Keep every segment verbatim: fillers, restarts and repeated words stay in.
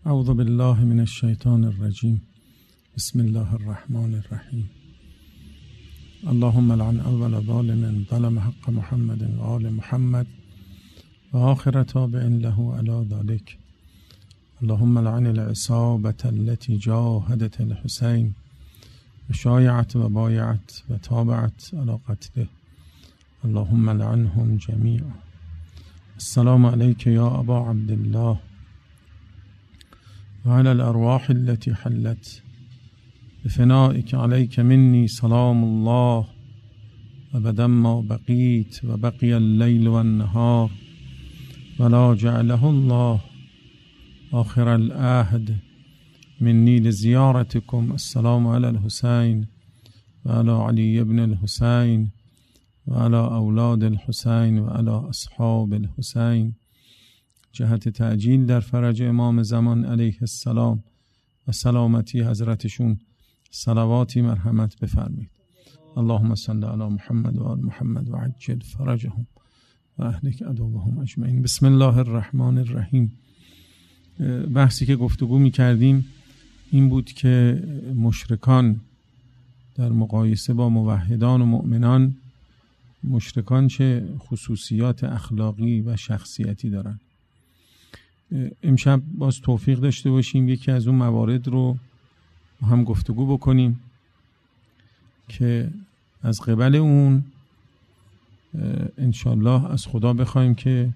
اعوذ بالله من الشیطان الرجیم. بسم الله الرحمن الرحیم. اللهم لعن اول ظالم ظلم حق محمد و آل محمد و آخر تابع له علی ذلك. اللهم لعن العصابة التي جاهدت الحسين و شایعت و بایعت و تابعت علی قتله. اللهم لعنهم جميعا. السلام عليك يا ابا عبد الله وعلى الأرواح التي حلت بفنائك عليك مني سلام الله أبدا ما بقيت وبقي الليل والنهار ولا جعله الله آخر العهد مني لزيارتكم. السلام على الحسين وعلى علي بن الحسين وعلى أولاد الحسين وعلى أصحاب الحسين. جهت تعجیل در فرج امام زمان علیه السلام و سلامتی حضرتشون صلواتی مرحمت بفرمید. اللهم صل علی محمد و آل محمد و عجل فرجهم و اهلک عدوهم اجمعین. بسم الله الرحمن الرحیم. بحثی که گفتگو می کردیم این بود که مشرکان در مقایسه با موحدان و مؤمنان، مشرکان چه خصوصیات اخلاقی و شخصیتی دارن. امشب باز توفیق داشته باشیم یکی از اون موارد رو هم گفتگو بکنیم که از قبل اون انشالله از خدا بخوایم که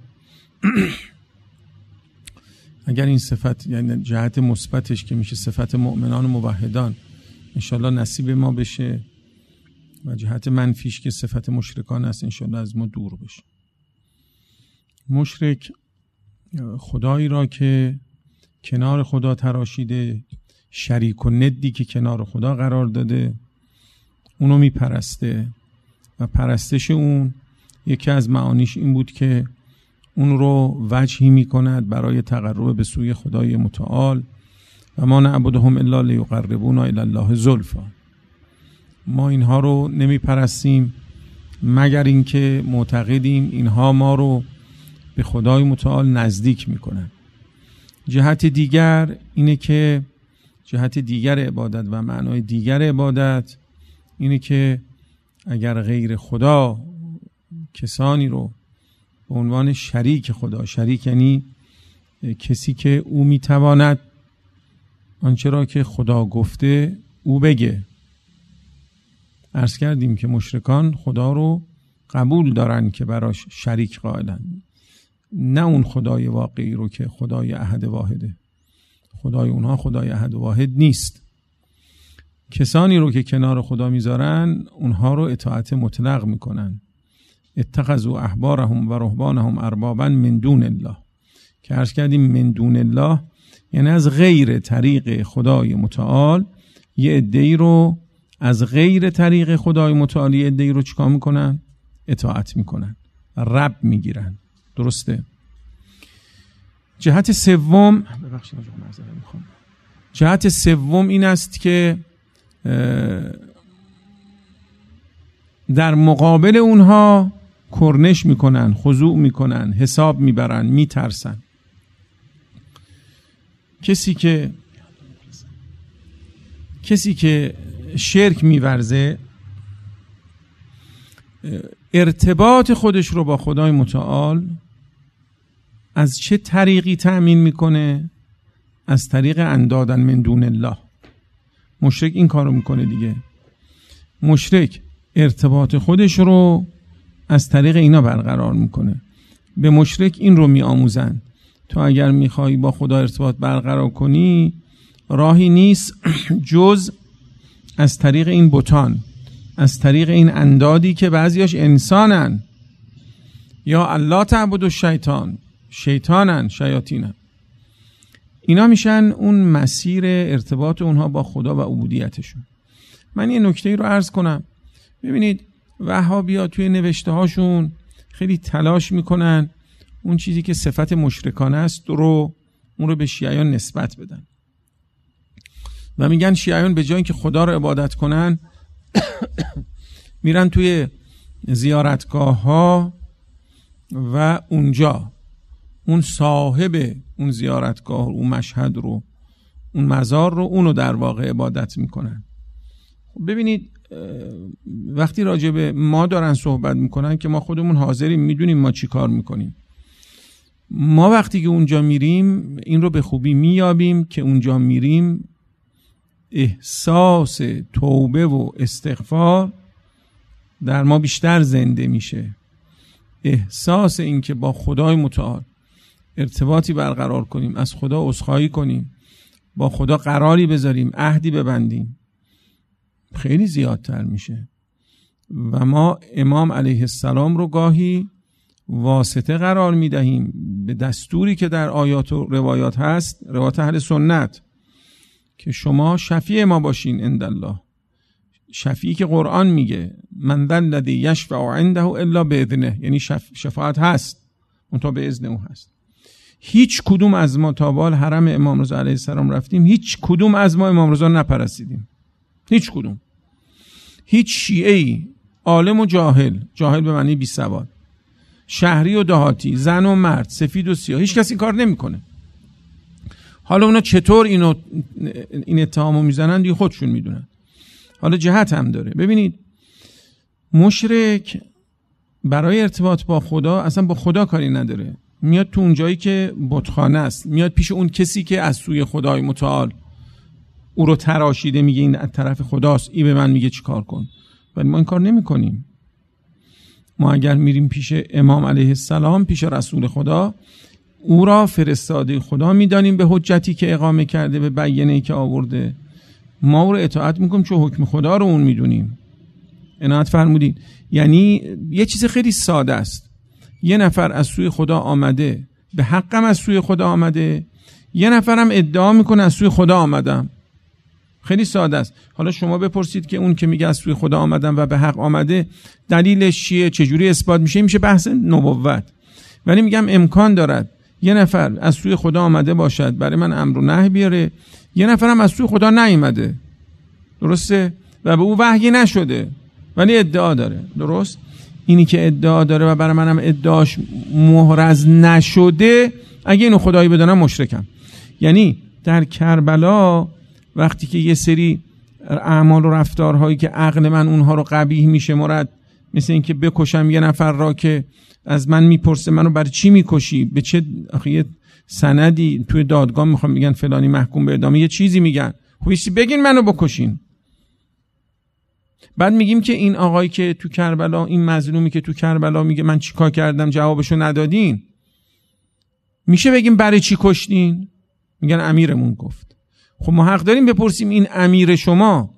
اگر این صفت، یعنی جهت مثبتش که میشه صفت مؤمنان و موحدان، انشالله نصیب ما بشه و جهت منفیش که صفت مشرکان است انشالله از ما دور بشه. مشرک خدایی را که کنار خدا تراشیده، شریک و ندی که کنار خدا قرار داده، اونو میپرسته و پرستش اون یکی از معانیش این بود که اون رو وجهی میکند برای تقرب به سوی خدای متعال. و ما نعبدهم الا لیقربونا الی الله زلفا. ما اینها رو نمیپرستیم مگر اینکه معتقدیم اینها ما رو به خدای متعال نزدیک میکنن. جهت دیگر اینه که جهت دیگر عبادت و معنای دیگر عبادت اینه که اگر غیر خدا کسانی رو به عنوان شریک خدا، شریک یعنی کسی که او میتواند آنچه را که خدا گفته او بگه. عرض کردیم که مشرکان خدا رو قبول دارن که براش شریک قائلن، نه اون خدای واقعی رو که خدای احد واحده. خدای اونها خدای احد واحد نیست. کسانی رو که کنار خدا میذارن اونها رو اطاعت مطلق میکنن. اتخذوا احبارهم و رهبانهم اربابا من دون الله، که عرض کردیم من دون الله یعنی از غیر طریق خدای متعال یه عده‌ای رو از غیر طریق خدای متعال یه عده‌ای رو چیکار میکنن؟ اطاعت میکنن، رب میگیرن. درسته؟ جهت سوم ببخشید معذرت میخوام. جهت سوم این است که در مقابل اونها کرنش میکنن، خضوع میکنن، حساب میبرن، میترسن. کسی که کسی که شرک میورزه ارتباط خودش رو با خدای متعال از چه طریقی تأمین میکنه؟ از طریق اندادن من دون الله. مشرک این کارو میکنه دیگه. مشرک ارتباط خودش رو از طریق اینا برقرار میکنه. به مشرک این رو میآموزن تو اگر میخوای با خدا ارتباط برقرار کنی راهی نیست جز از طریق این بتان، از طریق این اندادی که بعضیاش انسانن، یا الله تعبد الشیطان، شیطانن، شیاطینن. اینا میشن اون مسیر ارتباط اونها با خدا و عبودیتشون. من یه نکته رو عرض کنم. ببینید وهابی‌ها توی نوشته هاشون خیلی تلاش میکنن اون چیزی که صفت مشرکانه است رو اون رو به شیعیان نسبت بدن و میگن شیعیان به جای اینکه خدا رو عبادت کنن میرن توی زیارتگاه ها و اونجا اون صاحب اون زیارتگاه، اون مشهد رو، اون مزار رو، اونو در واقع عبادت میکنن. ببینید وقتی راجع به ما دارن صحبت میکنن که ما خودمون حاضریم، میدونیم ما چی کار میکنیم. ما وقتی که اونجا میریم این رو به خوبی میابیم که اونجا میریم احساس توبه و استغفار در ما بیشتر زنده میشه. احساس این که با خدای متعال ارتباطی برقرار کنیم، از خدا عذرخواهی کنیم، با خدا قراری بذاریم، عهدی ببندیم، خیلی زیادتر میشه. و ما امام علیه السلام رو گاهی واسطه قرار میدهیم به دستوری که در آیات و روایات هست، روایات اهل سنت، که شما شفیع ما باشین عند الله. شفیعی که قرآن میگه من ذا الذی یشفع عنده الا باذنه، یعنی شف... شفاعت هست منتها به اذن او هست. هیچ کدوم از ما تا بال حرم امام رضا علیه السلام رفتیم، هیچ کدوم از ما امام رضا نپرستیدیم. هیچ کدوم. هیچ شیعه‌ای، عالم و جاهل، جاهل به معنی بی سواد، شهری و دهاتی، زن و مرد، سفید و سیاه، هیچ کسی کار نمیکنه. حالا اونا چطور اینو این اتهامو میزنن دیگه خودشون میدونن. حالا جهت هم داره. ببینید مشرک برای ارتباط با خدا اصلا با خدا کاری نداره، میاد تو اون جایی که بتخانه است، میاد پیش اون کسی که از سوی خدای متعال او رو تراشیده، میگه این از طرف خداست، ای به من میگه چی کار کن. ولی ما این کار نمی کنیم. ما اگر میریم پیش امام علیه السلام، پیش رسول خدا، او را فرستاده خدا میدانیم به حجتی که اقامه کرده، به بیانه‌ای که آورده، ما او رو اطاعت میکنیم چون حکم خدا رو اون میدونیم. عنایت فرمودین. یعنی یه چیز خیلی ساده است. یه نفر از سوی خدا آمده، به حقم از سوی خدا آمده، یه نفرم ادعا میکنه از سوی خدا آمدم. خیلی ساده است. حالا شما بپرسید که اون که میگه از سوی خدا آمدم و به حق آمده دلیلش چیه، چجوری اثبات میشه؟ میشه بحث نبوت. ولی میگم امکان دارد یه نفر از سوی خدا آمده باشد برای من امر و نهی بیاره، یه نفرم از سوی خدا نیامده، درسته؟ و به او وحی نشده ولی ادعا داره. درست؟ اینی که ادعا داره و برای منم ادعاش محرز نشده، اگه اینو خدایی بدانم مشرکم. یعنی در کربلا وقتی که یه سری اعمال و رفتارهایی که عقل من اونها رو قبیح میشه مرد، مثل این که بکشم یه نفر را که از من میپرسه منو برای چی میکشی، به چه آخه سندی توی دادگاه میخوام میگن فلانی محکوم به اعدام، یه چیزی میگن، خب چی بگین منو بکشین. بعد میگیم که این آقایی که تو کربلا، این مظلومی که تو کربلا میگه من چیکار کردم جوابشو ندادین، میشه بگیم برای چی کشتین؟ میگن امیرمون گفت. خب ما حق داریم بپرسیم این امیر شما،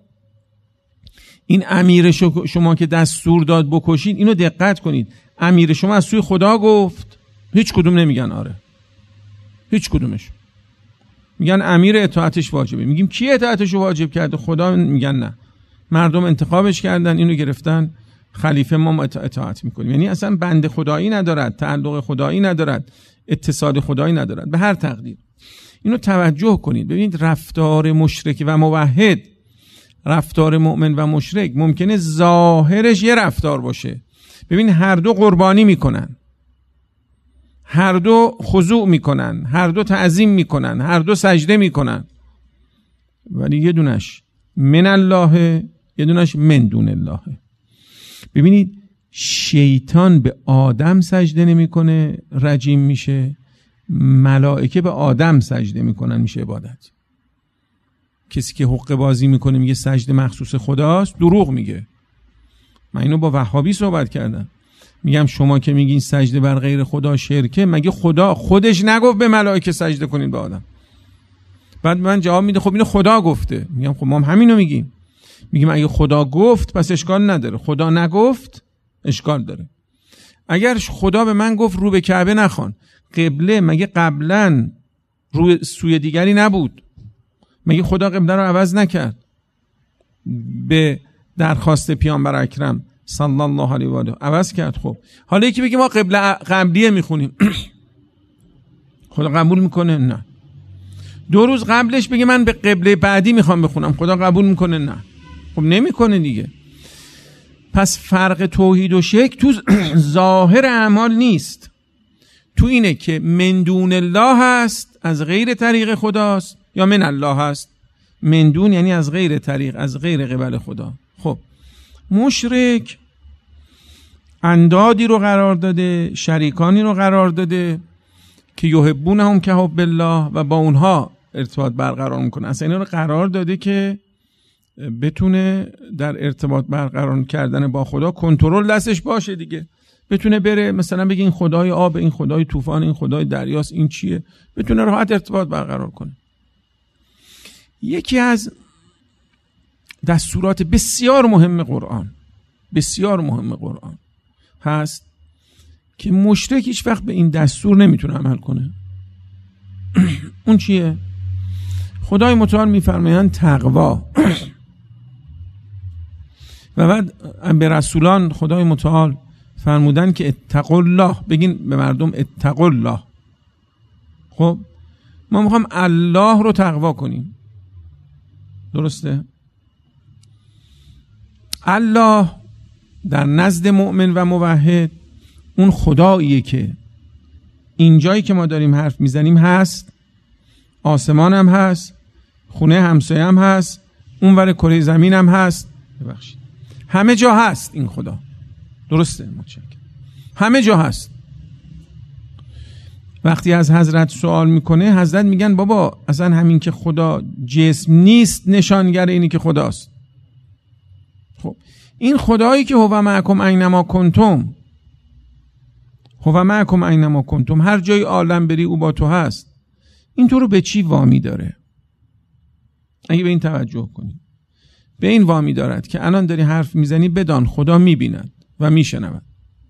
این امیر شما که دستور داد بکشید، اینو دقت کنید، امیر شما از سوی خدا گفت؟ هیچ کدوم نمیگن آره، هیچ کدومش. میگن امیر اطاعتش واجبه. میگیم کی اطاعتش واجب کرده؟ خدا. میگن نه، مردم انتخابش کردن، اینو گرفتن خلیفه، ما اطاعت میکنیم. یعنی اصلا بند خدایی ندارد، تعلق خدایی ندارد، اتصال خدایی ندارد به هر تقدیر. اینو توجه کنید. ببینید رفتار مشرک و موحد، رفتار مؤمن و مشرک ممکنه ظاهرش یه رفتار باشه. ببین هر دو قربانی میکنن، هر دو خضوع میکنن، هر دو تعظیم میکنن، هر دو سجده میکنن، ولی یه دونش من الله، یه دونش من دون الله. ببینید شیطان به آدم سجده نمیکنه رجیم میشه، ملائکه به آدم سجده میکنن میشه عبادت. کسی که حقه بازی میکنه میگه سجده مخصوص خداست، دروغ میگه. من اینو با وهابی صحبت کردم، میگم شما که میگین سجده بر غیر خدا شرکه، مگه خدا خودش نگفت به ملائکه سجده کنین به آدم؟ بعد من جواب میده خب اینو خدا گفته. میگم خب ما هم همینو میگیم، میگیم اگه خدا گفت پس اشکال نداره، خدا نگفت اشکال داره. اگر خدا به من گفت رو به کعبه نخوان، قبله مگه قبلا روی سوی دیگری نبود؟ مگه خدا قبله رو عوض نکرد به درخواست پیامبر اکرم صلی الله علیه و آله؟ عوض کرد. خب حالا یکی بگه ما قبله قبلیه میخونیم، خدا قبول میکنه؟ نه. دو روز قبلش بگه من به قبله بعدی میخوام بخونم، خدا قبول میکنه؟ نه. خب نمیکنه دیگه. پس فرق توحید و شرک تو ظاهر اعمال نیست، تو اینه که من دون الله هست، از غیر طریق خداست، یا من الله هست. من دون یعنی از غیر طریق، از غیر قبل خدا. خب مشرک اندادی رو قرار داده، شریکانی رو قرار داده که یحبونهم که حب الله و با اونها ارتباط برقرار میکنه. اصلا اینا رو قرار داده که بتونه در ارتباط برقرار کردن با خدا کنترل دستش باشه دیگه. بتونه بره مثلا بگه این خدای آب، این خدای طوفان، این خدای دریاست، این چیه، بتونه راحت ارتباط برقرار کنه. یکی از دستورات بسیار مهم قرآن، بسیار مهم قرآن هست که مشرک هیچ وقت به این دستور نمیتونه عمل کنه. اون چیه؟ خدای متعال میفرمایند تقوا. و بعد به رسولان خدای متعال فرمودن که اتقوا الله، بگین به مردم اتقوا الله. خب ما میخوام الله رو تقوا کنیم، درسته؟ الله در نزد مؤمن و موحد اون خداییه که اینجایی که ما داریم حرف میزنیم هست، آسمان هم هست، خونه همسایه هم هست، اونور کره زمین هم هست، ببخشید همه جا هست این خدا، درسته؟ متشکرم. همه جا هست. وقتی از حضرت سوال میکنه، حضرت میگن بابا اصلا همین که خدا جسم نیست نشانگر اینی که خداست. خب این خدایی که هو معکم اینما کنتم، هو معکم اینما کنتم، هر جای عالم بری او با تو هست، این تو رو به چی وامی داره؟ اگه به این توجه کنی، به این وامی دارد که الان داری حرف میزنی بدان خدا میبیند و میشنود.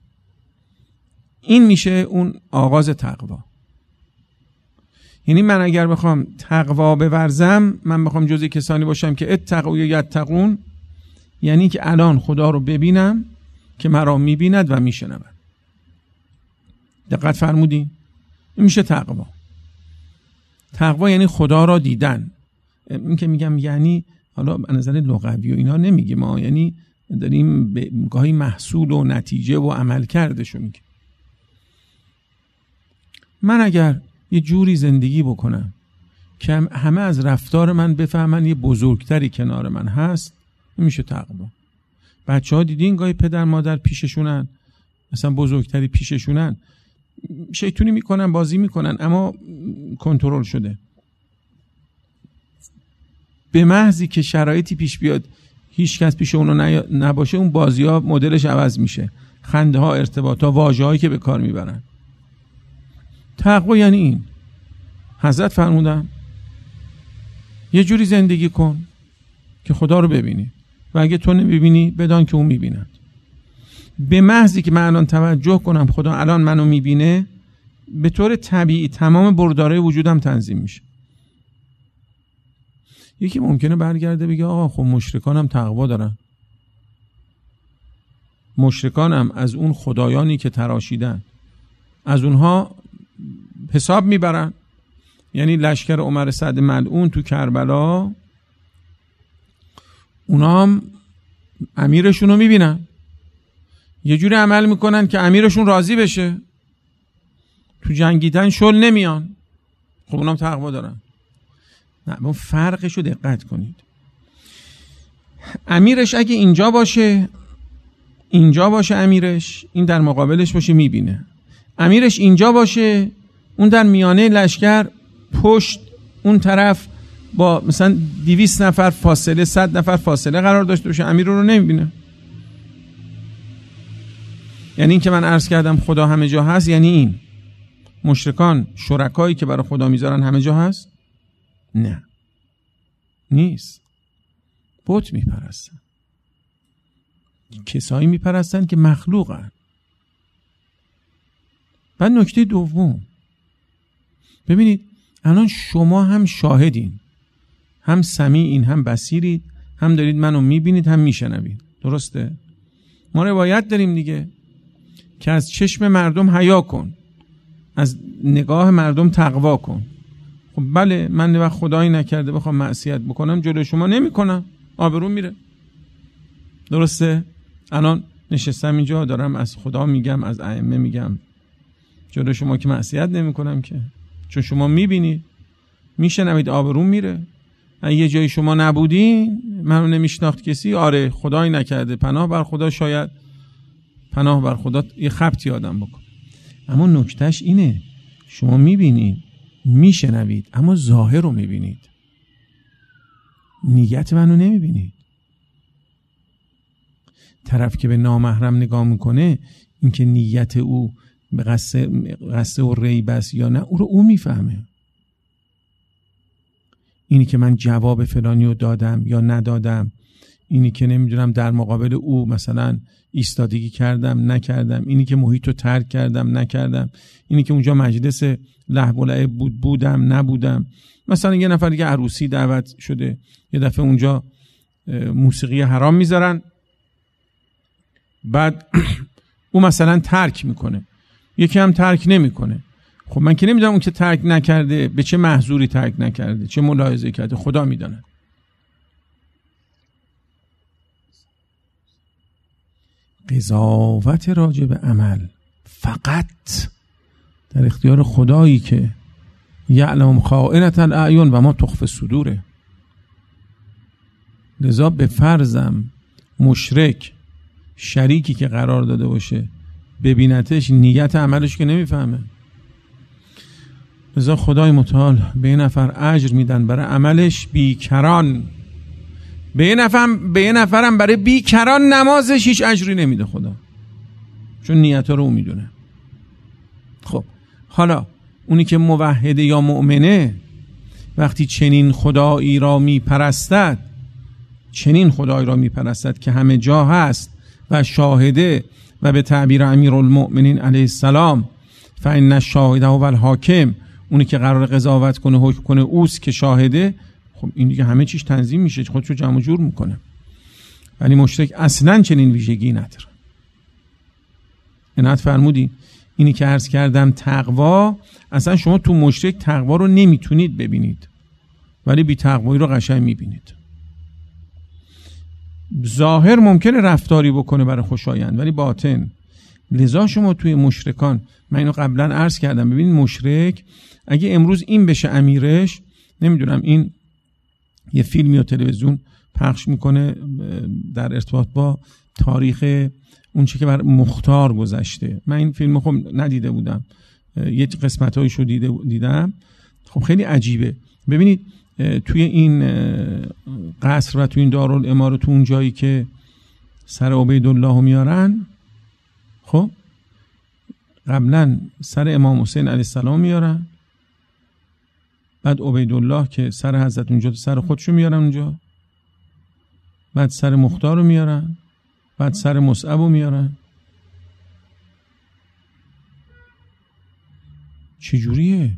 این میشه اون آغاز تقوا. یعنی من اگر بخوام تقوا بورزم، من بخوام جزء کسانی باشم که اتقوا یتقون، یعنی که الان خدا رو ببینم که مرا میبیند و میشنود. دقت فرمودی؟ این میشه تقوا. تقوا یعنی خدا را دیدن. این که میگم یعنی حالا از نظر لغوی و اینا نمیگیم ما، یعنی داریم به گاهی محصول و نتیجه و عمل کردشو میگیم. من اگر یه جوری زندگی بکنم که همه از رفتار من بفهمن یه بزرگتری کنار من هست، میشه تقوا. بچه ها دیدین گاهی پدر مادر پیششونن، مثلا بزرگتری پیششونن، شیطونی میکنن، بازی میکنن، اما کنترل شده. به محضی که شرایطی پیش بیاد هیچ کس پیش اونو نباشه، اون بازی ها مدلش عوض میشه، خنده ها، ارتباط ها، واژه هایی که به کار میبرن. تقوا یعنی این. حضرت فرمودن یه جوری زندگی کن که خدا رو ببینی و اگه تو نمیبینی بدان که اون میبیند. به محضی که من الان توجه کنم خدا الان منو میبینه، به طور طبیعی تمام بردارای وجودم تنظیم میشه. یکی ممکنه برگرده بگه آقا خب مشرکانم تقوا دارن، مشرکانم از اون خدایانی که تراشیدن از اونها حساب میبرن. یعنی لشکر عمر سعد ملعون تو کربلا، اونا هم امیرشون رو میبینن، یه جوری عمل میکنن که امیرشون راضی بشه، تو جنگیدن شل نمیان. خب اونا هم تقوا دارن. نه، با فرقش رو دقت کنید. امیرش اگه اینجا باشه، اینجا باشه امیرش، این در مقابلش باشه میبینه. امیرش اینجا باشه، اون در میانه لشکر پشت اون طرف با مثلا دویست نفر فاصله، صد نفر فاصله قرار داشته باشه، امیر رو نمیبینه. یعنی این که من عرض کردم خدا همه جا هست، یعنی این مشرکان شرکایی که برای خدا میذارن همه جا هست؟ نه، نیست. بت میپرستن، کسایی میپرستن که مخلوقن. بعد نکته دوم، ببینید الان شما هم شاهدین، هم سمیعین، هم بصیرید، هم دارید منو میبینید، هم میشنوید، درسته؟ ما روایت داریم دیگه که از چشم مردم حیا کن، از نگاه مردم تقوا کن. خب بله، من وقت خدایی نکرده بخوام معصیت بکنم جلوی شما نمی کنم، آبروم میره، درسته؟ الان نشستم اینجا دارم از خدا میگم، از ائمه میگم، جلو شما که معصیت نمی کنم که، چون شما میبینید میشنوید آبروم میره. اگه یه جایی شما نبودین منو نمیشناخت کسی، آره خدایی نکرده، پناه بر خدا، شاید پناه بر خدا یه خبطی آدم بکن. اما نکتهش اینه شما میبینید میشنوید اما ظاهر رو میبینید، نیت منو نمیبینید. طرف که به نامحرم نگاه میکنه اینکه نیت او به قصد قصد و ریب است یا نه او رو او میفهمه. اینی که من جواب فلانی رو دادم یا ندادم، اینی که نمیدونم در مقابل او مثلا ایستادگی کردم نکردم، اینی که محیط رو ترک کردم نکردم، اینی که اونجا مجلس لهو و لعب بود بودم نبودم. مثلا یه نفر دیگه عروسی دعوت شده، یه دفعه اونجا موسیقی حرام میذارن، بعد او مثلا ترک میکنه، یکی هم ترک نمیکنه. خب من که نمیدونم اون که ترک نکرده به چه محضوری ترک نکرده، چه ملاحظه کرده، خدا میدونه. قضاوت راجع به عمل فقط در اختیار خدایی که یعلم خائنة الاعین و ما تخفی الصدور. لذا به فرضم مشرک شریکی که قرار داده باشه ببینتش، نیت عملش که نمیفهمه. لذا خدای متعال به یه نفر اجر میدن برای عملش بیکران، به یه نفر به یه نفرم برای بیکران نمازش هیچ اجری نمیده خدا، چون نیت‌ها رو اون میدونه. خب حالا اونی که موحده یا مؤمنه وقتی چنین خدایی را میپرستد، چنین خدایی را میپرستد که همه جا هست و شاهده، و به تعبیر امیرالمؤمنین علیه السلام فإن الشاهد هو الحاکم، اونی که قرار قضاوت کنه حکم کنه اوست که شاهده. خب این دیگه همه چیش تنظیم میشه، خودشو جمع جور میکنه. ولی مشرک اصلا چنین ویژگی نداره. عنایت فرمودین اینی که عرض کردم تقوا، اصلا شما تو مشرک تقوا رو نمیتونید ببینید، ولی بی تقوایی رو قشنگ میبینید. ظاهر ممکنه رفتاری بکنه برای خوشایند ولی باطن. لذا شما توی مشرکان، من اینو قبلا عرض کردم، ببینید مشرک اگه امروز این بشه امیرش، نمیدونم این یه فیلمی و تلویزیون پخش میکنه در ارتباط با تاریخ اون چی که بر مختار گذشته. من این فیلمو خب ندیده بودم، یه قسمتایشو دیده دیدم. خب خیلی عجیبه. ببینید توی این قصر و توی این دارالاماره، تو اون جایی که سر عبیدالله میارن، خب قبلا سر امام حسین علیه السلام میارن، بعد عبیدالله که سر حضرت اونجا سر خودشو میارن اونجا، بعد سر مختار رو میارن، بعد سر مصعب رو میارن. چجوریه؟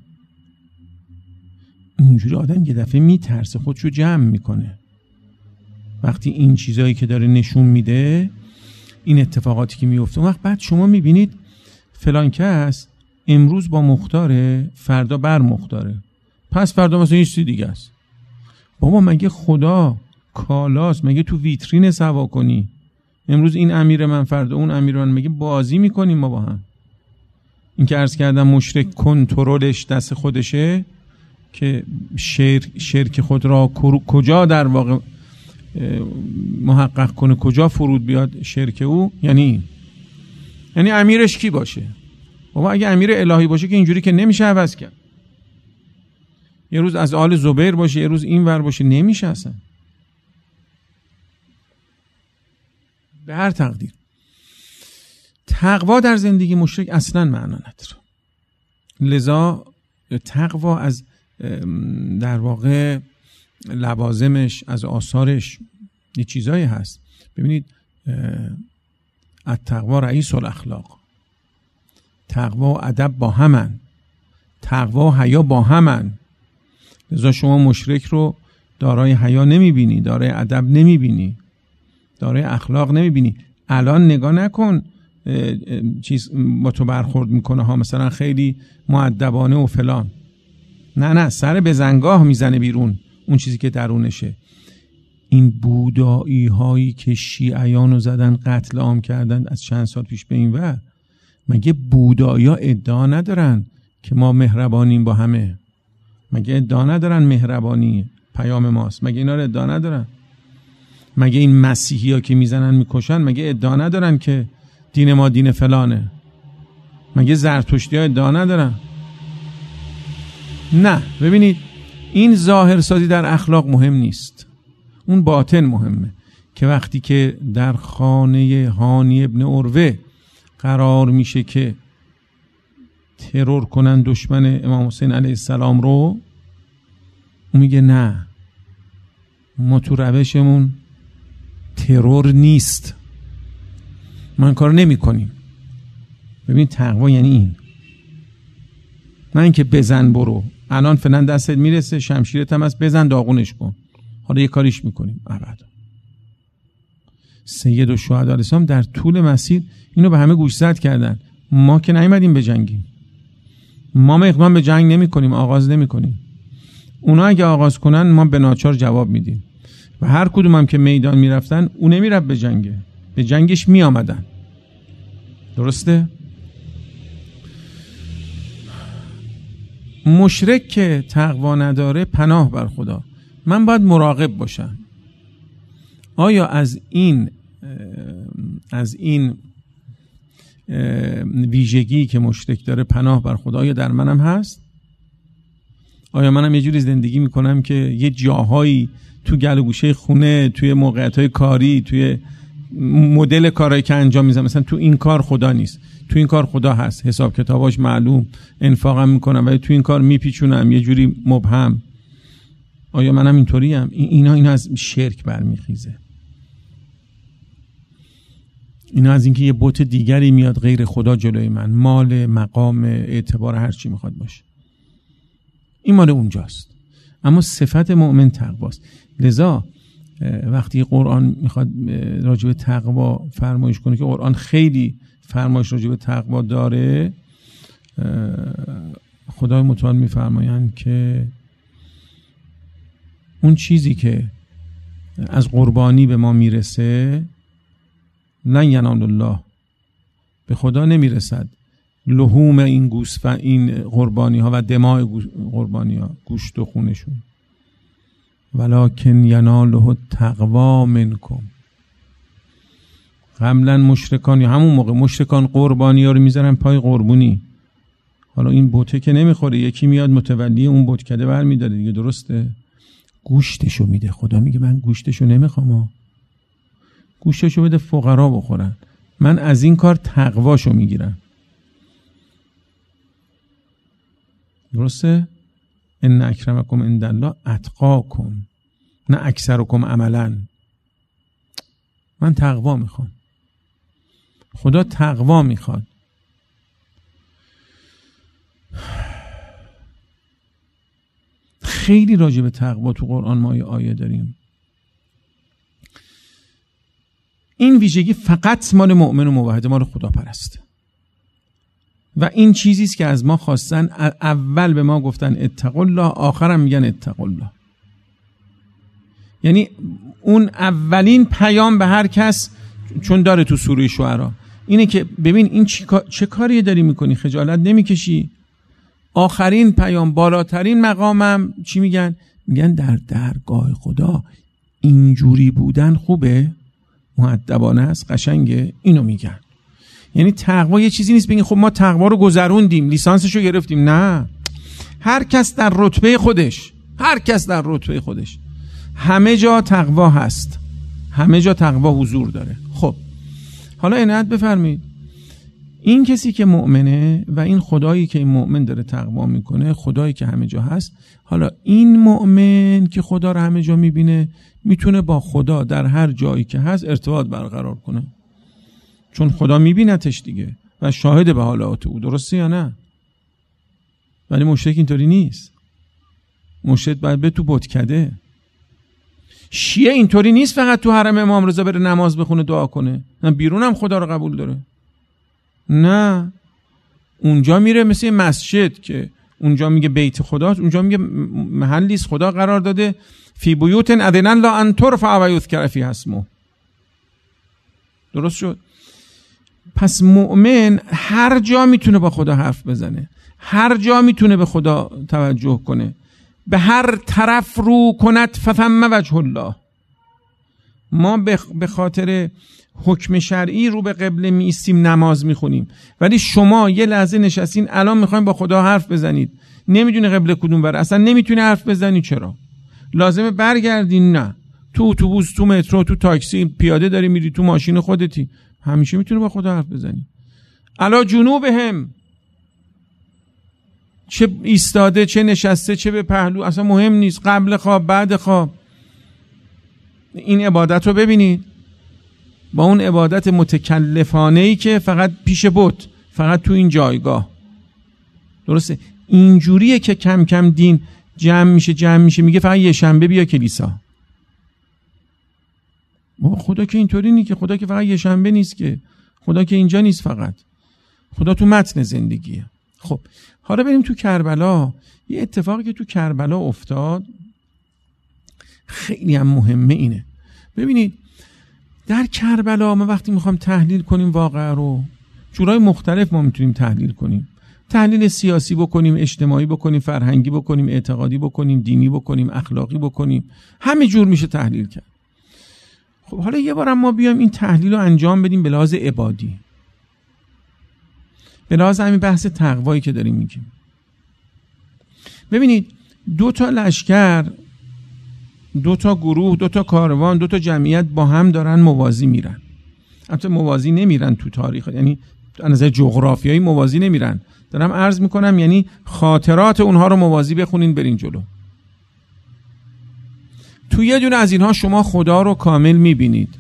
اینجوری آدم یه دفعه میترسه، خودشو جمع میکنه وقتی این چیزایی که داره نشون میده، این اتفاقاتی که میفته. اون وقت بعد شما میبینید فلان کس امروز با مختاره، فردا بر مختاره، پس فردا مثلا یه چیز دیگه است. بابا مگه خدا کالاست؟ مگه تو ویترین سوا کنی؟ امروز این امیر من، فردا اون امیر من، مگه بازی میکنیم ما با هم؟ این که عرض کردم مشرک کنترلش دست خودشه که شرک, شرک خود را کجا در واقع محقق کنه، کجا فرود بیاد شرک او. یعنی یعنی امیرش کی باشه؟ بابا اگه امیر الهی باشه که اینجوری که نمیشه عوض کرد. یه روز از آل زبیر باشه، یه روز این ور باشه، نمیشه اصلا. به هر تقدیر تقوا در زندگی مشرک اصلا معنا نداره. لذا تقوا از در واقع لوازمش، از آثارش یه چیزایی هست. ببینید التقوا رئیس الاخلاق، تقوا و ادب با همن، تقوا و حیا با همن. لذا شما مشرک رو دارای حیا نمیبینی، دارای ادب نمیبینی، دارای اخلاق نمیبینی. الان نگاه نکن چیز با تو برخورد میکنه ها، مثلا خیلی مؤدبانه و فلان. نه نه، سر به زنگاه میزنه بیرون اون چیزی که درونشه. این بودایی هایی که شیعیان رو زدن قتل عام کردن از چند سال پیش به این ور، مگه بودایا ادعا ندارن که ما مهربانیم با همه؟ مگه ادعا ندارن مهربانی پیام ماست؟ مگه اینا رو ادعا ندارن؟ مگه این مسیحی ها که میزنن میکشن مگه ادعا ندارن که دین ما دین فلانه؟ مگه زرتشتی ها ادعا ندارن؟ نه. ببینید این ظاهر سازی در اخلاق مهم نیست، اون باطن مهمه. که وقتی که در خانه هانی ابن عروه قرار میشه که ترور کنن دشمن امام حسین علیه السلام رو، اون میگه نه، ما تو روشمون ترور نیست، ما این کار نمی کنیم. ببین تقوا یعنی این، نه اینکه بزن برو، الان فلان دستت میرسه شمشیرت هم از بزن داغونش کن، حالا یه کاریش میکنیم. ابدا. سید و شهدا علیه السلام در طول مسیر اینو به همه گوشزد کردن. ما که نیومدیم بجنگیم، ما اقدام به جنگ نمی کنیم، آغاز نمی کنیم. اونا اگه آغاز کنن ما به ناچار جواب میدیم. و هر کدوم هم که میدان میرفتن اون نمیرفت به جنگه، به جنگش می آمدن. درسته؟ مشرک که تقوا نداره پناه بر خدا. من باید مراقب باشم آیا از این از این ویژگی که مشرک داره پناه بر خدا آیا در منم هست؟ آیا منم یه جوری زندگی میکنم که یه جاهایی تو گل و گوشه خونه، توی موقعیت‌های کاری، توی مدل کارهایی که انجام میدم، مثلا تو این کار خدا نیست، تو این کار خدا هست، حساب کتاباش معلوم، انفاقم میکنم ولی تو این کار میپیچونم، یه جوری مبهم. آیا منم اینطوری ام؟ اینا اینا از شرک برمیخیزه. اینا از اینکه یه بت دیگری میاد غیر خدا جلوی من، مال، مقام، اعتبار، هر چی میخواد باشه، این مال اونجاست. اما صفت مؤمن تقواست. لذا وقتی قرآن میخواد راجع به تقوا فرمایش کنه که قرآن خیلی فرمایش راجع به تقوا داره، خدای متعال میفرمایند که اون چیزی که از قربانی به ما میرسه لن ینال الله، به خدا نمیرسد لحوم این گوسف این قربانی ها و دماء قربانی ها، گوشت و خونشون، ولکن یناله التقوا منکم. قبلا مشرکان یا همون موقع مشرکان قربانی ها رو میذارن پای قربونی. حالا این بوته که نمیخوره، یکی میاد متولی اون بتکده برمیداره دیگه، درسته؟ گوشتشو میده. خدا میگه من گوشتشو نمیخوام، ها گوشتشو بده فقرا بخورن، من از این کار تقواشو میگیرم. درسته؟ ان اکرمکم عند الله اتقاکم، نه اکثرکم عملا. من تقوا میخوام، خدا تقوا میخواد. خیلی راجع به تقوا تو قرآن ما یه آیه داریم. این ویژگی فقط مال مؤمن و موحد، مال خدا پرسته. و این چیزی است که از ما خواستن. اول به ما گفتن اتقوا الله، آخرم میگن اتقوا الله. یعنی اون اولین پیام به هر کس، چون داره تو سوره شعرا، اینه که ببین این چه کاری داری میکنی، خجالت نمیکشی؟ آخرین پیام، بالاترین مقامم چی میگن؟ میگن در درگاه خدا اینجوری بودن خوبه، مؤدبانه است، قشنگه، اینو میگن. یعنی تقوا یه چیزی نیست بگین خب ما تقوا رو گذروندیم، لیسانسشو گرفتیم. نه، هر کس در رتبه خودش، هر کس در رتبه خودش، همه جا تقوا هست، همه جا تقوا حضور داره. خب حالا عنایت بفرمایید، این کسی که مؤمنه و این خدایی که این مؤمن داره تقوا میکنه، خدایی که همه جا هست، حالا این مؤمن که خدا رو همه جا میبینه میتونه با خدا در هر جایی که هست ارتباط برقرار کنه، چون خدا میبینتش دیگه و شاهد به حالات او. درسته یا نه؟ ولی مشرک اینطوری نیست. مشرک باید به تو بتکده. شیعه اینطوری نیست فقط تو حرم امام رضا بره نماز بخونه دعا کنه، نه بیرون هم خدا رو قبول داره. نه، اونجا میره مثل مسجد که اونجا میگه بیت خداست، اونجا میگه محلی است خدا قرار داده، فی بیوت اذن الله ان ترفع و یذکر فیها اسمه. درست شد؟ پس مؤمن هر جا میتونه با خدا حرف بزنه، هر جا میتونه به خدا توجه کنه، به هر طرف رو کند فثم وجه الله. ما به خاطر حکم شرعی رو به قبله می ایستیم نماز میخونیم، ولی شما یه لحظه نشستین الان میخواین با خدا حرف بزنید، نمیدونی قبله کدوم بره، اصلا نمیتونی حرف بزنی. چرا؟ لازمه برگردین؟ نه، تو اتوبوس، تو مترو، تو تاکسی، پیاده داری میری، تو ماشین خودتی، همیشه میتونی با خدا حرف بزنی. الا جنوبهم، چه ایستاده، چه نشسته، چه به پهلو، اصلا مهم نیست، قبل خواب، بعد خواب. این عبادت رو ببینید با اون عبادت متکلفانه‌ای که فقط پیش بت، فقط تو این جایگاه. درسته؟ اینجوریه که کم کم دین جمع میشه جمع میشه میگه فقط یه شنبه بیا کلیسا. بابا خدا که اینطوری نیست که، خدا که فقط یه شنبه نیست که، خدا که اینجا نیست، فقط خدا تو متن زندگیه. خب حالا بریم تو کربلا. یه اتفاقی که تو کربلا افتاد خیلی هم مهمه اینه. ببینید در کربلا ما وقتی میخوایم تحلیل کنیم واقعه رو، جورای مختلف ما میتونیم تحلیل کنیم. تحلیل سیاسی بکنیم، اجتماعی بکنیم، فرهنگی بکنیم، اعتقادی بکنیم، دینی بکنیم، اخلاقی بکنیم، همه جور میشه تحلیل کرد. خب حالا یه بارم ما بیایم این تحلیل رو انجام بدیم به لحاظ عبادی، به لحاظ همین بحث تقوایی که داریم میگیم. ببینید دو تا لشکر، دو تا گروه، دو تا کاروان، دو تا جمعیت با هم دارن موازی میرن. البته موازی نمیرن تو تاریخ، یعنی از نظر جغرافیایی موازی نمیرن. دارم عرض میکنم یعنی خاطرات اونها رو موازی بخونین برین جلو. تو یه دونه از اینها شما خدا رو کامل میبینید،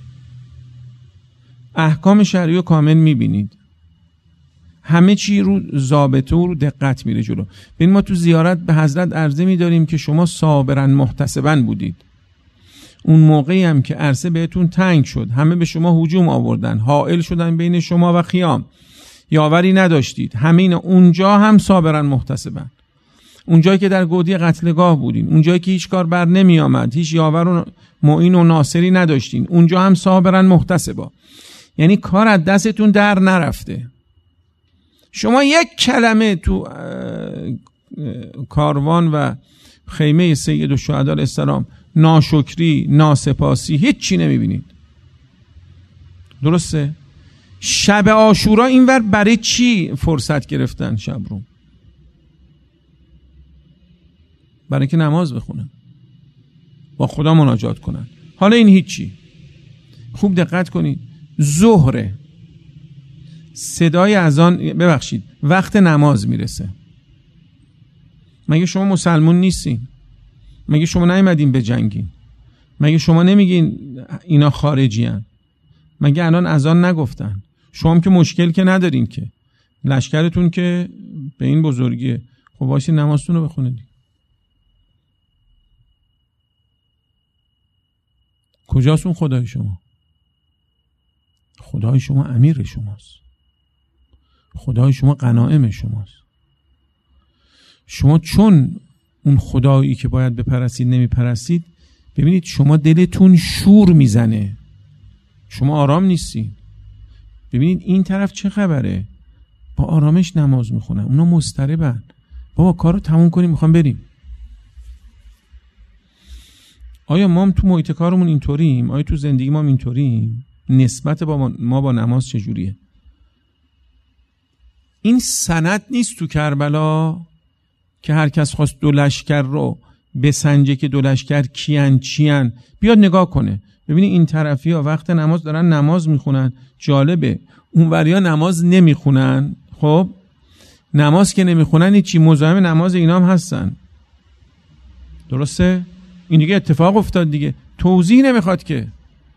احکام شرعی رو کامل میبینید، همه چی رو ضابطه و رو دقت میره جلو. ببین ما تو زیارت به حضرت عرضه میداریم که شما صابرن محتسبن بودید. اون موقعی هم که عرصه بهتون تنگ شد، همه به شما هجوم آوردن، حائل شدن بین شما و خیام، یاوری نداشتید، همه اینا، اونجا هم صابرن محتسبن. اونجایی که در گودی قتلگاه بودین، اونجایی که هیچ کار بر نمی آمد، هیچ یاور و معین و ناصری نداشتین، اونجا هم صابرن محتسبا. یعنی کار از دستتون در نرفته. شما یک کلمه تو کاروان و خیمه سید الشهدا علیه السلام ناشکری، ناسپاسی، هیچ چی نمیبینید. درسته؟ شب عاشورا اینور برای چی فرصت گرفتن شب رو؟ برای که نماز بخونن، با خدا مناجات کنن. حالا این هیچی. خوب دقت کنید، ظهره، صدای اذان، ببخشید وقت نماز میرسه. مگه شما مسلمون نیستین؟ مگه شما نیومدین به جنگین؟ مگه شما نمیگین اینا خارجی هن؟ مگه الان اذان نگفتن؟ شما هم که مشکل که ندارین که، لشکرتون که به این بزرگیه. خب واسه نمازتون رو بخونید. کجاست اون خدای شما؟ خدای شما امیر شماست، خدای شما غنایم شماست. شما چون اون خدایی که باید بپرستید نمیپرستید، ببینید شما دلتون شور میزنه، شما آرام نیستید. ببینید این طرف چه خبره، با آرامش نماز میخونن، اونا مضطربن. بابا کارو تموم کنیم میخوام بریم. آیا ما هم تو محیط کارمون اینطوریم؟ آیا تو زندگی ما هم اینطوریم؟ نسبت با ما با نماز چجوریه؟ این سند نیست تو کربلا که هر کس خواست دو لشکر رو بسنجه که دو لشکر کیان چیان، بیاد نگاه کنه ببینی این طرفی ها وقت نماز دارن نماز میخونن. جالبه اون وریا نماز نمیخونن. خب نماز که نمیخونن چی، مزاحم نماز اینا هم هستن. درسته؟ این دیگه اتفاق افتاد دیگه، توضیح نمیخواد که.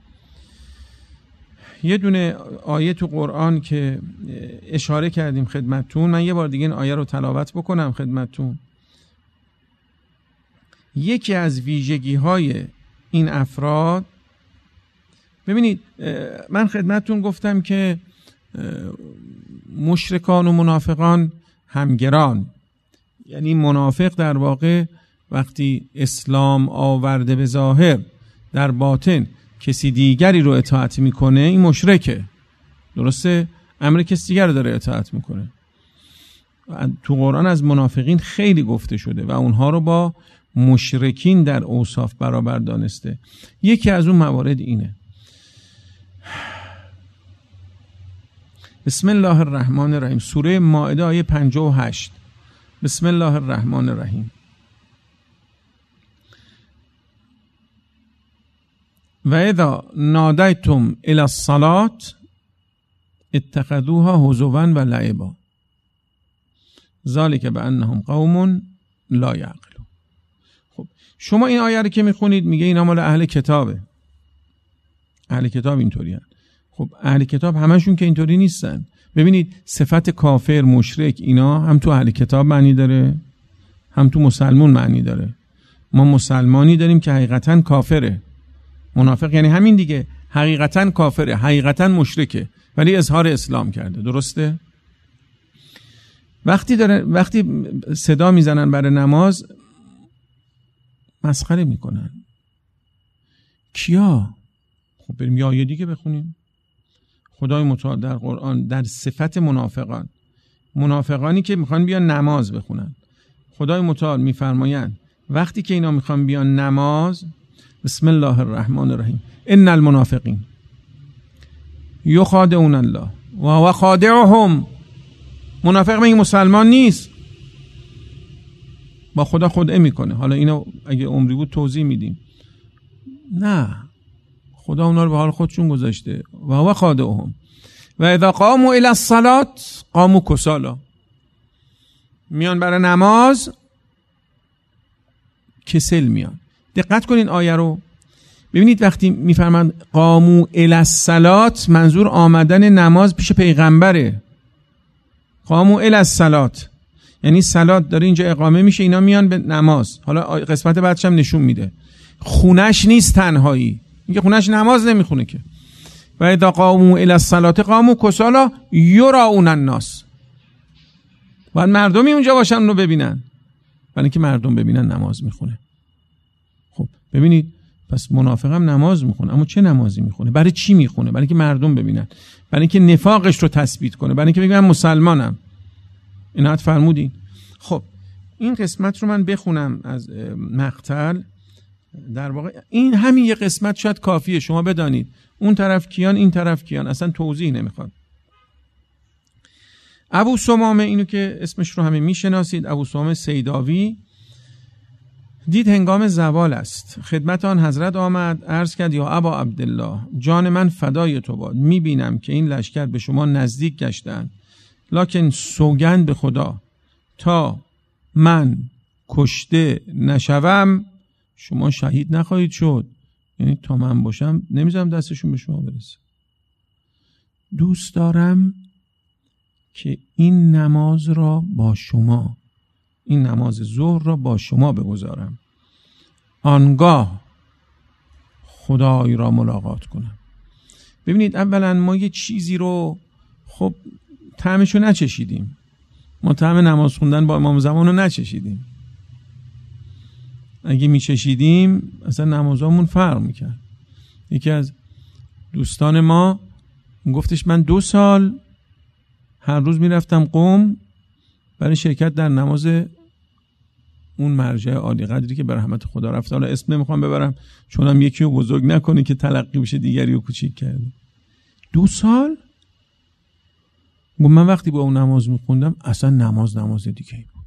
یه دونه آیه تو قرآن که اشاره کردیم خدمتتون، من یه بار دیگه این آیه رو تلاوت بکنم خدمتتون. یکی از ویژگی های این افراد، ببینید من خدمتتون گفتم که مشرکان و منافقان همگران، یعنی منافق در واقع وقتی اسلام آورده به ظاهر، در باطن کسی دیگری رو اطاعت میکنه، این مشرکه. درسته؟ امر کسی دیگر رو داره اطاعت میکنه. تو قرآن از منافقین خیلی گفته شده و اونها رو با مشرکین در اوصاف برابر دانسته. یکی از اون موارد اینه. بسم الله الرحمن الرحیم، سوره مائده آیه پنجاه و هشت. بسم الله الرحمن الرحیم. و اذا نادیتم الی الصلاة اتخذوها هزوا و لعبا ذلک بانهم قوم لا یعقلون. خب شما این آیه رو که میخونید میگه اینا مال اهل کتابه. اهل کتاب اینطوری هست. خب اهل کتاب همشون که اینطوری نیستن. ببینید صفت کافر، مشرک، اینا هم تو اهل کتاب معنی داره هم تو مسلمون معنی داره. ما مسلمانی داریم که حقیقتا کافره. منافق یعنی همین دیگه، حقیقتا کافره، حقیقتا مشرکه ولی اظهار اسلام کرده. درسته؟ وقتی داره وقتی صدا میزنن برای نماز مسخره میکنن. کیا؟ خب بریم یه آیه دیگه بخونیم. خدای متعال در قرآن در صفت منافقان، منافقانی که میخوان بیان نماز بخونن، خدای متعال میفرمایند وقتی که اینا میخوان بیان نماز، بسم الله الرحمن الرحیم، ان المنافقین یخادعون الله و هو خادعهم. منافق میگه مسلمان نیست، با خدا خدعه میکنه. حالا اینا اگه عمری بود توضیح میدیم. نه، خدا اونا رو به حال خودشون گذاشته. و هو خادعهم و اذا قاموا الی الصلاة قاموا کسالا. میان برای نماز کسل میان. دقت کنین آیه رو ببینید. وقتی میفرمند قاموا الی الصلاة منظور آمدن نماز پیش پیغمبره. قاموا الی الصلاة یعنی صلات داره اینجا اقامه میشه، اینا میان به نماز. حالا قسمت بعدش هم نشون میده خونش نیست تنهایی، اینکه خونش نماز نمیخونه که. و اذا قاموا الی الصلاة قاموا کسالا یراؤون الناس. باید مردمی اونجا باشن اونو ببینن، برای اینکه مردم ببینن نماز میخونه. خب ببینید پس منافق هم نماز میخونه، اما چه نمازی میخونه؟ برای چی میخونه؟ برای اینکه مردم ببینن، برای اینکه نفاقش رو تثبیت کنه، برای اینکه بگه من مسلمانم. اینات فرمودین. خب این قسمت رو من بخونم از مقتل. در واقع این همین یه قسمت شاید کافیه شما بدانید اون طرف کیان این طرف کیان، اصلا توضیح نمیخواد. ابو ثمامه، اینو که اسمش رو همه میشناسید، ابو ثمامه سیداوی، دید هنگام زوال است، خدمت آن حضرت آمد، عرض کرد یا ابا عبدالله، جان من فدای تو باد، میبینم که این لشکر به شما نزدیک گشتند، لکن سوگند به خدا تا من کشته نشوم شما شهید نخواهید شد. یعنی تا من باشم نمیذارم دستشون به شما برسه. دوست دارم که این نماز را با شما، این نماز ظهر را با شما بگذارم، آنگاه خدای را ملاقات کنم. ببینید اولا ما یه چیزی رو خب طعمشو نچشیدیم. ما طعم نماز خوندن با امام زمان رو نچشیدیم. اگه میچشیدیم اصلا نمازامون فرق میکرد. یکی از دوستان ما گفتش من دو سال هر روز میرفتم قم برای شرکت در نماز اون مرجع عالی قدری که به رحمت خدا رفت. حالا اسم نمیخوام ببرم چون هم یکی رو بزرگ نکنه که تلقی بشه دیگری رو کوچیک کرده. دو سال گفت من وقتی با اون نماز میخوندم اصلا نماز نماز دیگه ای بود.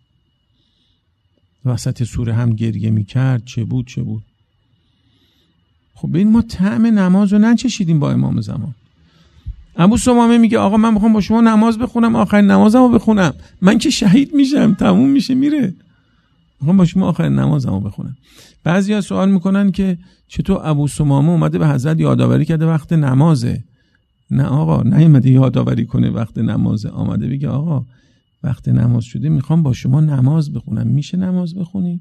وسط سوره هم گریه میکرد، چه بود چه بود. خب ببین ما طعم نماز رو نچشیدیم با امام زمان. ابو ثمامه میگه آقا من میخوام با شما نماز بخونم، آخرین نمازمو بخونم، من که شهید میشم، تموم میشه میره، میخوام با شما آخرین نمازمو بخونم. بعضیا سوال میکنن که چطور ابو ثمامه اومده به حضرت یادآوری کرده وقت نمازه. نه آقا، نیومده یادآوری کنه وقت نمازه، آمده بگه آقا وقت نماز شده میخوام با شما نماز بخونم، میشه نماز بخونی؟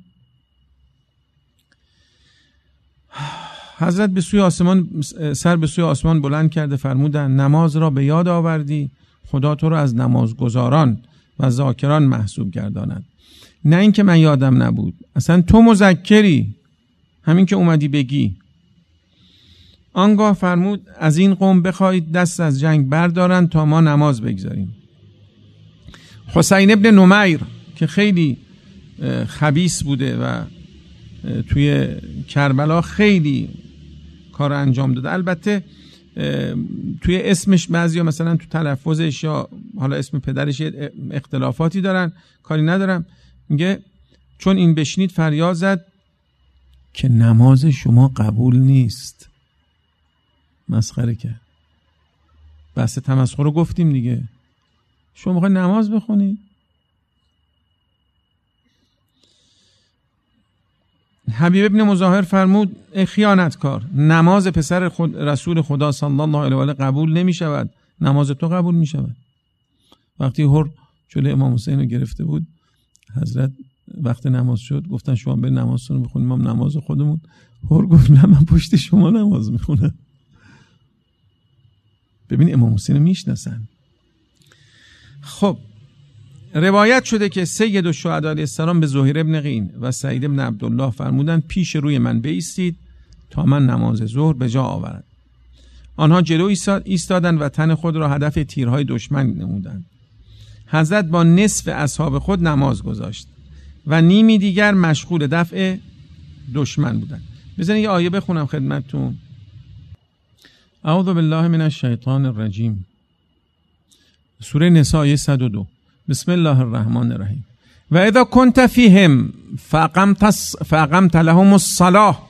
حضرت به سوی آسمان، سر به سوی آسمان بلند کرده فرمودن نماز را به یاد آوردی، خدا تو رو از نمازگزاران و ذاکران محسوب گرداند. نه اینکه من یادم نبود، اصلا تو مذکری، همین که اومدی بگی. آنگاه فرمود از این قوم بخواهید دست از جنگ بردارند تا ما نماز بگذاریم. حسین ابن نمیر که خیلی خبیث بوده و توی کربلا خیلی کار انجام داده، البته توی اسمش بعضیا مثلا تو تلفظش یا حالا اسم پدرش اختلافاتی دارن، کاری ندارم. میگه چون این بشنید فریاد زد که نماز شما قبول نیست. مسخره کرد. بحث تمسخر رو گفتیم دیگه. شما میخواید نماز بخونید؟ حبیب ابن مظاهر فرمود ای خیانتکار، نماز پسر خود رسول خدا صلی الله علیه و آله قبول نمی شود، نماز تو قبول می شود. وقتی هر جلوی امام حسین رو گرفته بود، حضرت وقت نماز شد گفتن شما به نمازتون رو بخونیم، ما نماز خودمون. هر گفت نه من پشت شما نماز میخونم. ببین امام حسین رو میشناسن. خب روایت شده که سید الشهدا علیه السلام به زهیر ابن قین و سعید ابن عبدالله فرمودند پیش روی من بایستید تا من نماز ظهر به جا آورد. آنها جلو ایستادند و تن خود را هدف تیرهای دشمن نمودند. حضرت با نصف اصحاب خود نماز گذاشت و نیمی دیگر مشغول دفع دشمن بودند. بذارید یه آیه بخونم خدمتتون. اعوذ بالله من الشیطان الرجیم. سوره نساء آیه صد و دو. بسم الله الرحمن الرحیم. و اذا كنت فیهم فاقمت فاقمت لهم الصلاة.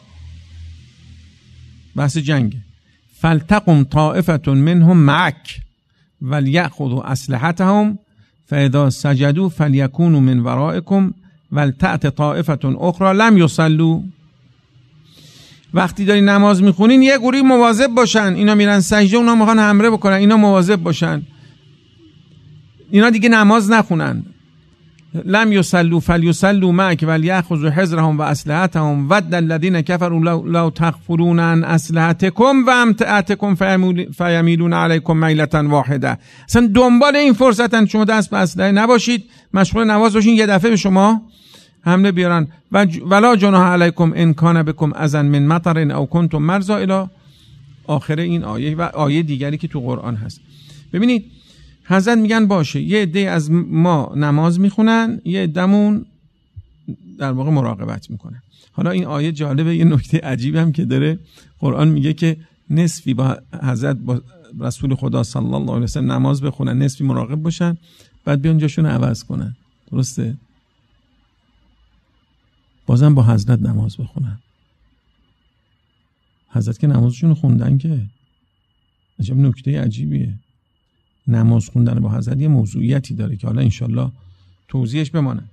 بحث جنگ. فلتقم طائفة منهم معك وليأخذوا أسلحتهم فاذا سجدوا فليكونوا من ورائكم ولتأت طائفة أخرى لم يصلوا. وقتی داری نماز میخونین یه گروهی مواظب باشن، اینا میرن سجده، اونا میخوان حمله بکنن، اینا مواظب باشن، اینا دیگه نماز نخونن. لم یصلوا فلیصلوا معک ولیأخذوا حذرهم و اسلحتهم ود الذین کفروا لو, لو تغفلون عن اسلحتکم و امتعتکم فیمیلون علیکم میلة واحده. اصلا دنبال این فرصتن شما دست به اسلحه نباشید، مشغول نماز باشین، یه دفعه به شما حمله بیارن. و ولا جناح علیکم ان کان بکم اذى من مطر او کنتم مرضی الی آخر این آیه و آیه دیگری که تو قرآن هست. ببینید حضرت میگن باشه یه عده از ما نماز میخونن، یه عده‌مون در واقع مراقبت میکنن. حالا این آیه جالبه، یه نکته عجیبی هم که داره. قرآن میگه که نصفی با حضرت با رسول خدا صلی الله علیه و سلم نماز بخونن، نصفی مراقب باشن، بعد بیان جاشون عوض کنن. درسته؟ بازم با حضرت نماز بخونن. حضرت که نمازشون خوندن که عجب نکته عجیبیه. نماز خوندن با حضرت یه موضوعیتی داره که حالا انشالله توضیحش بمانه.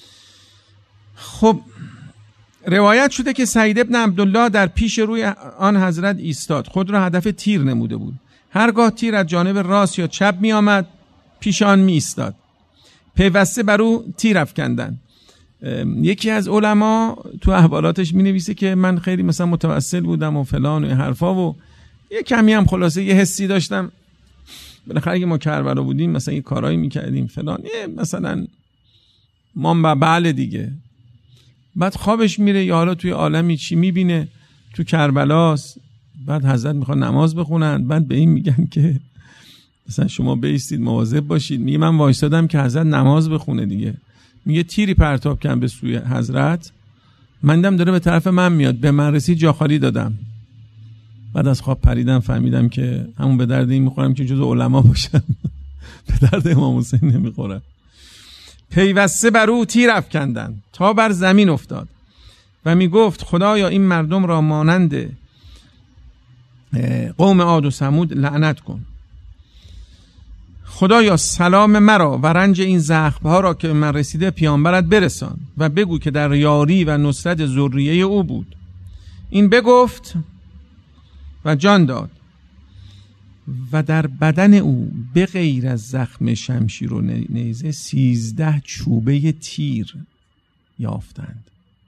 خب روایت شده که سعید ابن عبدالله در پیش روی آن حضرت ایستاد، خود را هدف تیر نموده بود. هرگاه تیر از جانب راست یا چپ می آمد پیش آن می ایستاد. پیوسته بر او تیر افکندند. یکی از علما تو احوالاتش می نویسه که من خیلی مثلا متوسل بودم و فلان و حرفا و یه کمی هم خلاصه یه حسی داشتم، بالاخره اگه ما کربلا بودیم مثلا یه کارایی میکردیم فلان، یه مثلا ما بله دیگه. بعد خوابش میره یا حالا توی عالمی چی میبینه تو کربلاست، بعد حضرت میخوان نماز بخونن، بعد به این میگن که مثلا شما بایستید مواظب باشید. میگه من وایسادم که حضرت نماز بخونه دیگه. میگه تیری پرتاب کردم به سوی حضرت، مندم داره به طرف من میاد، به من رسید جا خالی دادم. بعد از خواب پریدم فهمیدم که همون به درد این میخورم که جزو علما باشم. به درد امام حسین نمیخورم. پیوسته بر او تیر افکندند تا بر زمین افتاد و میگفت خدایا این مردم را مانند قوم عاد و ثمود لعنت کن. خدایا سلام مرا و رنج این زخم‌ها را که من رسیده پیامبرت برسان و بگو که در یاری و نصرت ذریه او بود. این بگفت و جان داد و در بدن او به غیر از زخم شمشیر و نیزه سیزده چوبه تیر یافتند.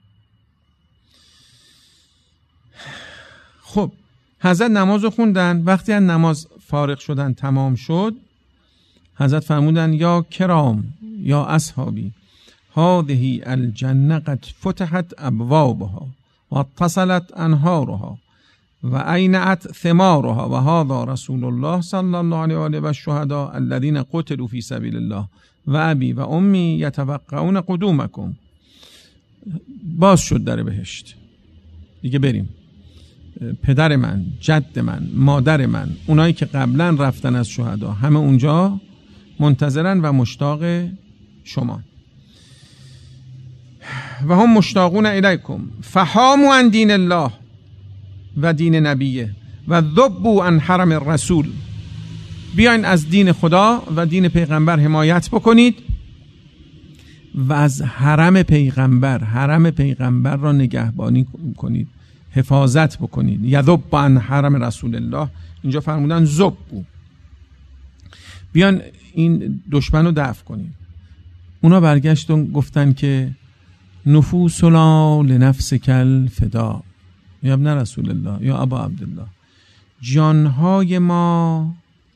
خب حضرت نماز رو خوندن. وقتی از نماز فارغ شدن تمام شد، حضرت فرمودن یا کرام یا اصحابی هذه الجنه قد فتحت ابوابها و اتصلت انهارها و اینعت ثمارها و هذا رسول الله صلی الله علیه و آله و الشهداء الذين قتلوا فی سبیل الله و ابی و امی یتوقعون قدومکم. باز شد در بهشت دیگه، بریم. پدر من، جد من، مادر من، اونایی که قبلا رفتن از شهدا، همه اونجا منتظرن و مشتاق شما. و هم مشتاقون الیکم فحاموا عن دین الله و دین نبیه و ذبوا عن حرم الرسول. بیاین از دین خدا و دین پیغمبر حمایت بکنید و از حرم پیغمبر حرم پیغمبر را نگهبانی کنید، حفاظت بکنید. یذب عن حرم رسول الله، اینجا فرمودن ذبوا. بیان این دشمن رو دفع کنید. اونا برگشتن گفتن که نفوسنا لنفسک الفدا یا ابن رسول الله یا ابا عبدالله، جانهای ما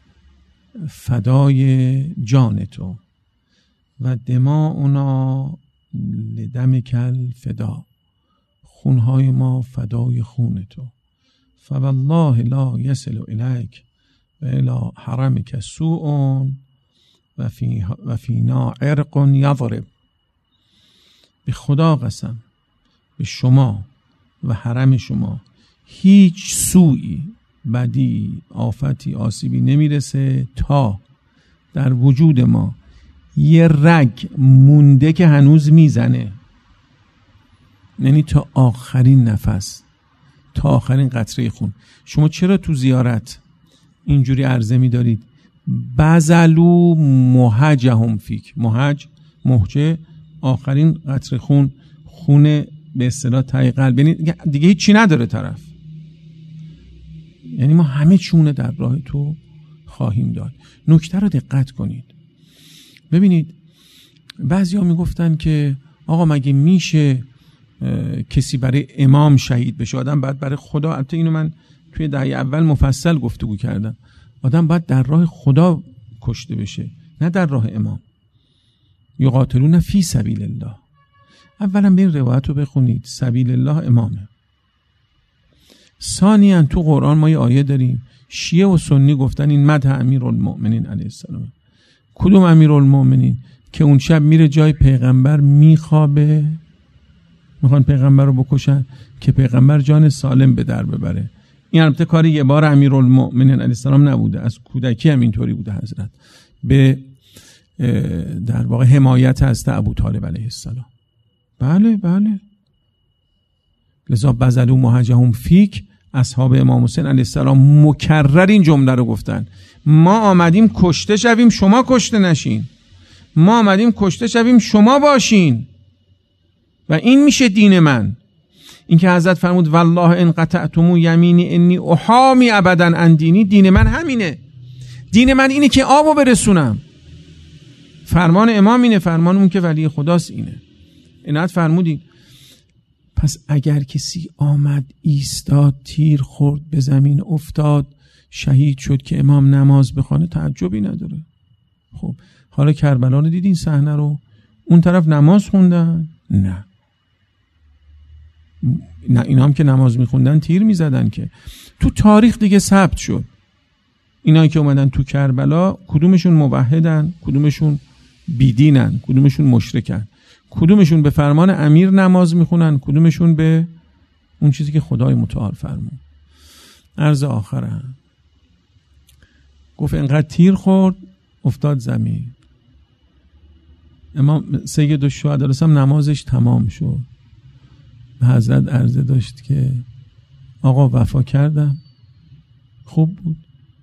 فدای جان تو و دماؤنا لدمک الفدا، خونهای ما فدای خون تو. فوالله لا یصل الیک و الی حرمک سوء و فی و فینا عرق یضرب. به خدا قسم به شما و حرم شما هیچ سوئی، بدی، آفتی، آسیبی نمیرسه تا در وجود ما یه رگ مونده که هنوز میزنه، یعنی تا آخرین نفس، تا آخرین قطره خون. شما چرا تو زیارت اینجوری عرضه می‌دارید بذلوا مهجهم فیک؟ مهج، مهجه، آخرین قطره خون، خون به اصطلاح ته قلب، یعنی دیگه هیچی نداره طرف. یعنی ما همه چونه در راه تو خواهیم داد. نکته رو دقت کنید. ببینید بعضیا میگفتن که آقا مگه میشه کسی برای امام شهید بشه؟ آدم باید برای خدا، البته اینو من توی دهه اول مفصل گفتگو کردم، آدم باید در راه خدا کشته بشه، نه در راه امام. یقاتلون فی سبیل الله. اولا به این روایت رو بخونید، سبیل الله امامه. ثانیاً تو قرآن ما یه آیه داریم، شیعه و سنی گفتن این مدح امیرالمؤمنین علیه السلام. کدوم امیرالمؤمنین؟ که اون شب میره جای پیغمبر میخوابه، میخوان پیغمبر رو بکشن که پیغمبر جان سالم به در ببره. این البته کار یه بار امیرالمؤمنین علیه السلام نبوده، از کودکی هم اینطوری بوده حضرت، به در واقع حمایت از ابوطالب علیه السلام. بله بله. لذا بذلوا مهجهم فیک، اصحاب امام حسین علیه السلام مکرر این جمله رو گفتن. ما آمدیم کشته شویم، شما کشته نشین. ما آمدیم کشته شویم، شما باشین. و این میشه دین من. این که حضرت فرمود والله ان قطعتم یمینی انی احامی ابدا عن دینی، دین من همینه. دین من اینه که آبو برسونم. فرمان امام اینه، فرمان اون که ولی خداست اینه. عنایت فرمودین. پس اگر کسی آمد ایستاد، تیر خورد، به زمین افتاد، شهید شد که امام نماز بخونه، تعجبی نداره. خب حالا کربلا رو دیدین صحنه رو؟ اون طرف نماز خوندن؟ نه. نه اینا هم که نماز میخوندن تیر میزدن که. تو تاریخ دیگه ثبت شد اینایی که اومدن تو کربلا کدومشون موحدن، کدومشون بیدینن، کدومشون مشرکن، کدومشون به فرمان امیر نماز میخونن، کدومشون به اون چیزی که خدای متعال فرمون. عرض آخره گفت انقدر تیر خورد افتاد زمین. امام سید الشهدا هم نمازش تمام شد. به حضرت عرضه داشت که آقا وفا کردم، خوب بود؟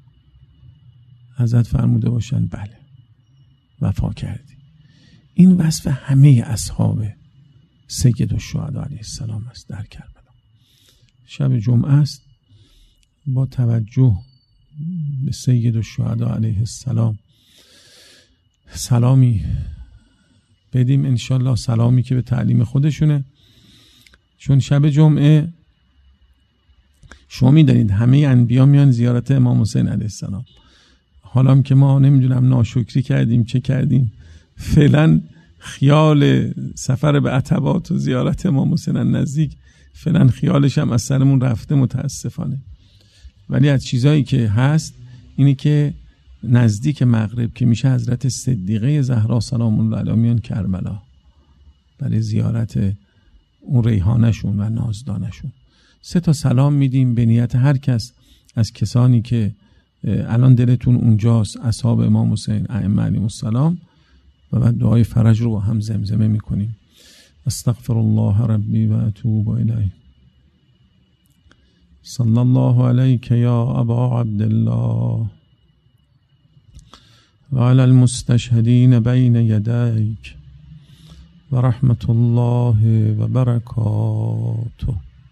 حضرت فرموده باشن بله وفا کردی. این وصف همه اصحاب سید الشهدا علیه السلام است در کربلا. شب جمعه است، با توجه به سید الشهدا علیه السلام سلامی بدیم انشالله، سلامی که به تعلیم خودشونه. چون شب جمعه شما میدانید همه انبیا میان زیارت امام حسین علیه السلام. حالا هم که ما نمیدونم ناشکری کردیم چه کردیم، فعلا خیال سفر به عتبات و زیارت امام حسین نزدیک فعلا خیالش هم از سرمون رفته متاسفانه. ولی از چیزایی که هست اینی که نزدیک مغرب که میشه حضرت صدیقه زهرا سلام الله علیها میان کربلا برای زیارت اون ریحانشون و نازدانشون. سه تا سلام میدیم به نیت هر کس از کسانی که الان دلتون اونجاست، اصحاب امام حسین ائمه علیهم السلام، و بعد دعای فرج رو با هم زمزمه میکنیم. استغفر الله ربی و اتوب الیه. صلی الله علیک یا ابا عبدالله و علی المستشهدین بین یدیک و رحمت الله و برکاته.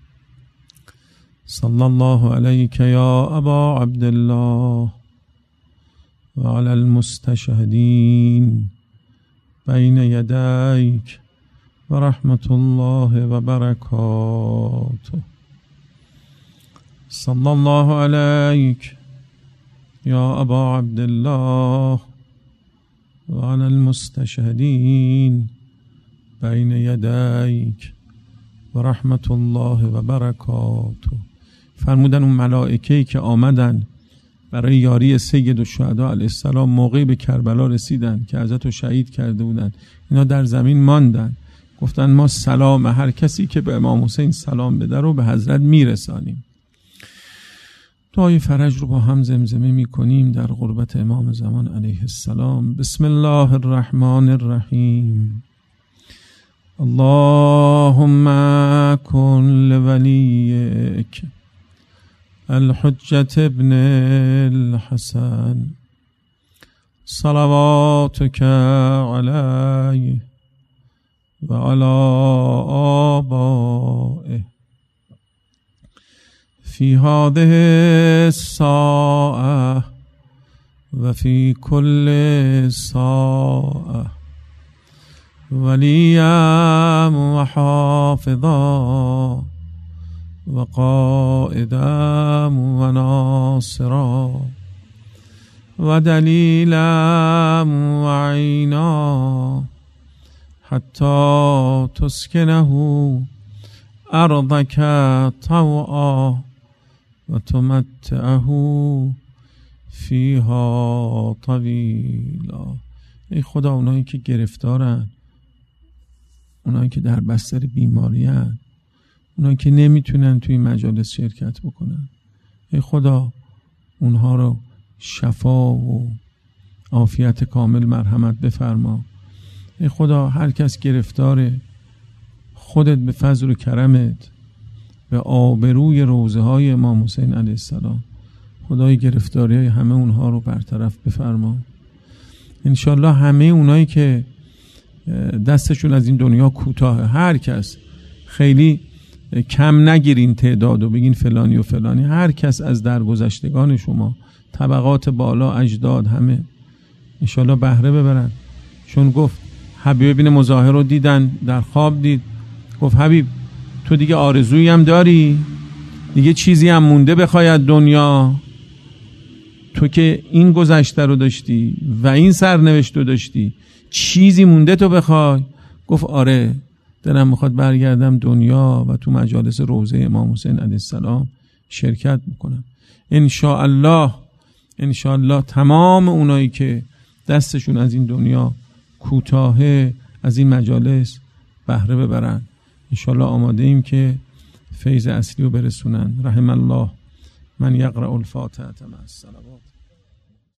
صلی الله علیک یا ابا عبدالله و علی المستشهدین بین یدیک و رحمت الله و برکاته. صلی الله علیک یا ابا عبدالله و علی المستشهدین بین یدیک و رحمت الله و برکاته. فرمودن اون ملائکه‌ای که آمدن برای یاری سید الشهدا علیه السلام موقعی به کربلا رسیدن که حضرت رو شهید کرده بودن، اینا در زمین ماندن، گفتن ما سلام هر کسی که به امام حسین سلام بده رو به حضرت میرسانیم. دعای فرج رو با هم زمزمه میکنیم در قربت امام زمان علیه السلام. بسم الله الرحمن الرحیم. اللهم کن لولیک الحجة ابن الحسن صلواتك علیه و علی آبائه فی هذه الساعة و فی کل ساعة ولیا و حافظا و قائدا و ناصرا و دلیلا و عینا حتی تسکنه ارضک طوعا و تمتعه فیها طویلا. ای خدا اونایی که گرفتارن، اونایی که در بستر بیماری هن، اونایی که نمیتونن توی مجالس شرکت بکنن، ای خدا اونها رو شفا و عافیت کامل مرحمت بفرما. ای خدا هر کس گرفتاره، خودت به فضل و کرمت به آبروی روضه های امام حسین علیه السلام خدای گرفتاری های همه اونها رو برطرف بفرما. انشالله همه اونایی که دستشون از این دنیا کوتاه، هر کس، خیلی کم نگیرین تعداد و بگین فلانی و فلانی، هر کس از درگذشتگان شما، طبقات بالا، اجداد، همه انشالله بهره ببرن. چون گفت حبیب بن مظاهر رو دیدن، در خواب دید، گفت حبیب تو دیگه آرزویی هم داری؟ دیگه چیزی هم مونده بخوای از دنیا؟ تو که این گذشته رو داشتی و این سرنوشت رو داشتی، چیزی مونده تو بخوای؟ گفت آره، دلم میخواد برگردم دنیا و تو مجالس روضه امام حسین علیه السلام شرکت بکنم. انشاءالله انشاءالله تمام اونایی که دستشون از این دنیا کوتاهه از این مجالس بهره ببرن. انشاءالله آماده ایم که فیض اصلی رو برسونن. رحم الله من یقرأ الفاتحه مع الصلوات.